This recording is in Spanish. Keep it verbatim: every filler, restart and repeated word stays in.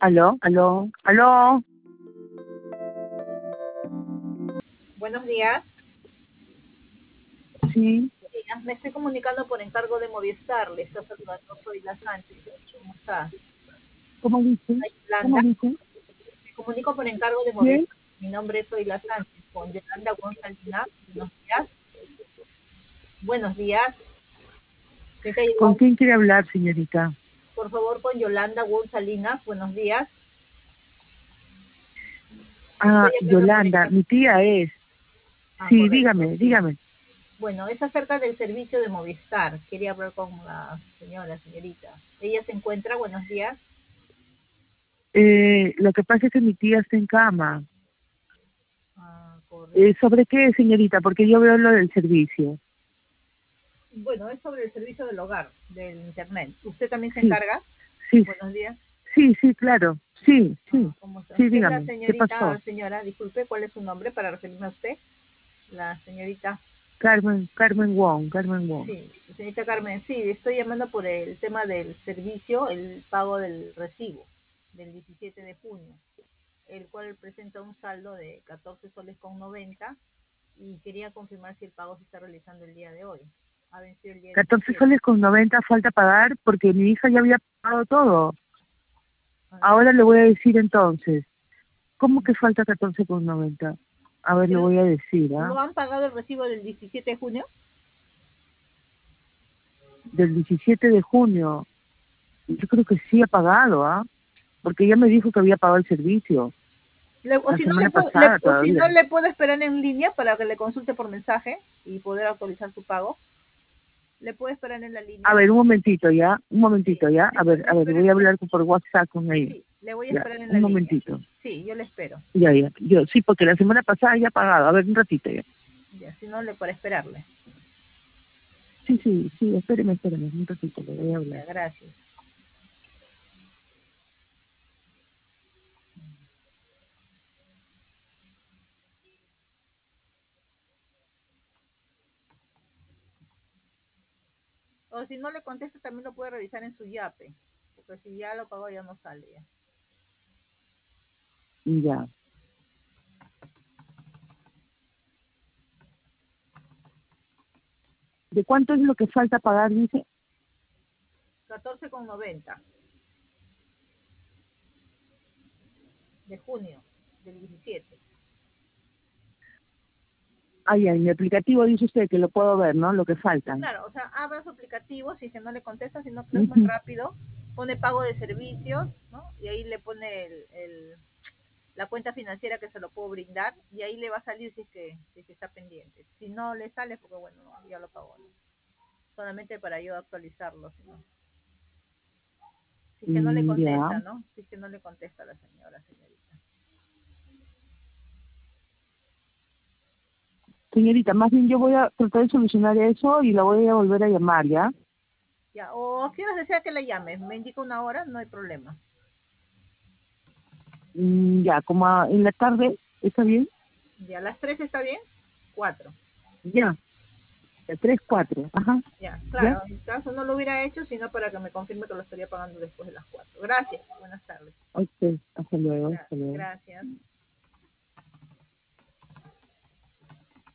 Aló, aló, aló. Buenos días. Sí, Sí, me estoy comunicando por encargo de Movistar. Le está saludando, soy la Sánchez. ¿Cómo está? ¿cómo dice? Soy ¿Cómo Yolanda. dice? Me comunico por encargo de ¿Quién? Movistar. Mi nombre es Soy la Sánchez, con Yolanda Gonzalina. Buenos días. Buenos días. Señorita ¿Con Yolanda, quién quiere hablar, señorita? por favor, con Yolanda Gonzalina. Buenos días. Estoy Ah, hablando por Yolanda, encargo. mi tía es. Ah, Sí, correcto, dígame, sí. dígame. Bueno, es acerca del servicio de Movistar. Quería hablar con la señora, señorita. Ella se encuentra. Buenos días. Eh, lo que pasa es que mi tía está en cama. Ah, Eh, correcto. ¿sobre qué, señorita? Porque yo veo lo del servicio. Bueno, es sobre el servicio del hogar, del internet. ¿Usted también se Sí, encarga? sí, Buenos días. sí, sí, claro. Sí, Ah, sí, ¿cómo está? sí, Usted es la dígame. ¿Qué señorita, pasó? señora, disculpe, ¿cuál es su nombre para referirme a usted? La señorita. Carmen, Carmen Wong, Carmen Wong. Sí, señorita Carmen, sí, estoy llamando por el tema del servicio, el pago del recibo del diecisiete de junio, el cual presenta un saldo de catorce soles con noventa y quería confirmar si el pago se está realizando el día de hoy. Ha vencido el día catorce diecisiete. soles con noventa falta pagar porque mi hija ya había pagado todo. Ah, ya. Ahora le voy a decir entonces. ¿Cómo que falta catorce con noventa? A ver, le ¿El- voy a decir, ¿ah? ¿No han pagado el recibo del diecisiete de junio? Del diecisiete de junio. Yo creo que sí ha pagado, ¿ah? Porque ella me dijo que había pagado el servicio. Le- o La si no le, semana puedo- le- pasada o si todavía. no le puedo esperar en línea para que le consulte por mensaje y poder actualizar su pago. Le puedo esperar en la A línea. ver, un momentito, ¿ya? Un Sí, momentito, ¿ya? A esp- ver, le a ver, espero voy en a la- hablar por WhatsApp con ella. sí, le voy a Ya, esperar en la un línea. momentito. Sí, yo le espero. Ya, ya. Yo, sí, porque la semana pasada ya ha pagado. A ver, un ratito, ya. Ya, si no le para esperarle. Sí, sí, sí, espéreme, espéreme, un ratito, le voy a hablar. Ya, gracias. O si no le contesta, también lo puede revisar en su Yape, porque si ya lo pagó ya no sale ya. Ya. ¿De cuánto es lo que falta pagar, dice? catorce con noventa de junio del diecisiete. Ay, en mi aplicativo dice usted que lo puedo ver, ¿no? Lo que faltan. Claro, o sea, abra su aplicativo, si es que no le contesta, si no creo es muy Ujú. rápido, pone pago de servicios, ¿no? Y ahí le pone el, el- la cuenta financiera que se lo puedo brindar y ahí le va a salir si es que, si es que está pendiente. Si no le sale, porque bueno, no, ya lo pagó, ¿no? Solamente para yo actualizarlo, si no. Si es que no le Mm, ya. contesta, ¿no? Si es que no le contesta a la señora, señorita. Señorita, más bien yo voy a tratar de solucionar eso y la voy a volver a llamar, ¿ya? Ya, o a qué horas desea que le llame, me indica una hora, no hay problema. Mm, ya, como a- en la tarde, ¿está bien? Ya, a las tres está bien, cuatro. Ya, de tres, cuatro, ajá, Ya, ¿ya? claro, en caso no lo hubiera hecho, sino para que me confirme que lo estaría pagando después de las cuatro. Gracias, buenas tardes. Ok, hasta luego, Gra- hasta luego. gracias.